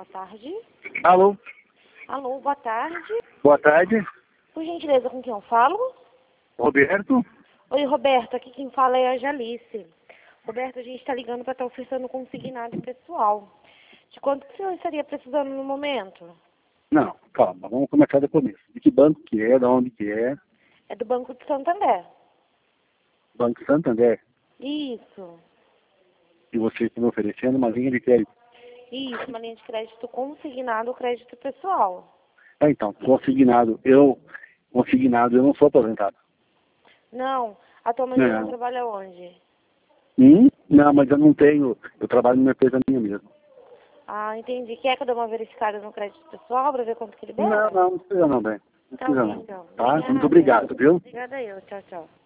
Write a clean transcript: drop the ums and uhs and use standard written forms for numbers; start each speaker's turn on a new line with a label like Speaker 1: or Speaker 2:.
Speaker 1: Boa tarde.
Speaker 2: Alô,
Speaker 1: Alô, boa tarde.
Speaker 2: boa tarde.
Speaker 1: Por gentileza, com quem eu falo?
Speaker 2: Roberto?
Speaker 1: Oi, Roberto. Aqui quem fala é a Jalice. Roberto, a gente está ligando para estar oferecendo consignado pessoal. De quanto que o senhor estaria precisando no momento?
Speaker 2: Não, calma, vamos começar do começo. De que banco que é, de onde que é?
Speaker 1: É do Banco de Santander.
Speaker 2: Banco Santander.
Speaker 1: Isso.
Speaker 2: E você está me oferecendo uma linha de crédito.
Speaker 1: Isso, uma linha de crédito consignado ou crédito pessoal.
Speaker 2: Então, consignado eu não sou aposentado.
Speaker 1: Não, atualmente você
Speaker 2: Não.
Speaker 1: trabalha onde?
Speaker 2: Não, mas eu não tenho, eu trabalho numa empresa minha mesmo.
Speaker 1: Ah, entendi. Quer que eu dê uma verificada no crédito pessoal para ver quanto que libera?
Speaker 2: Não precisa não, bem. Não
Speaker 1: Tá
Speaker 2: precisa
Speaker 1: bem,
Speaker 2: não.
Speaker 1: então.
Speaker 2: Tá?
Speaker 1: Obrigada.
Speaker 2: Muito obrigado, viu?
Speaker 1: Obrigada eu. Tchau, tchau.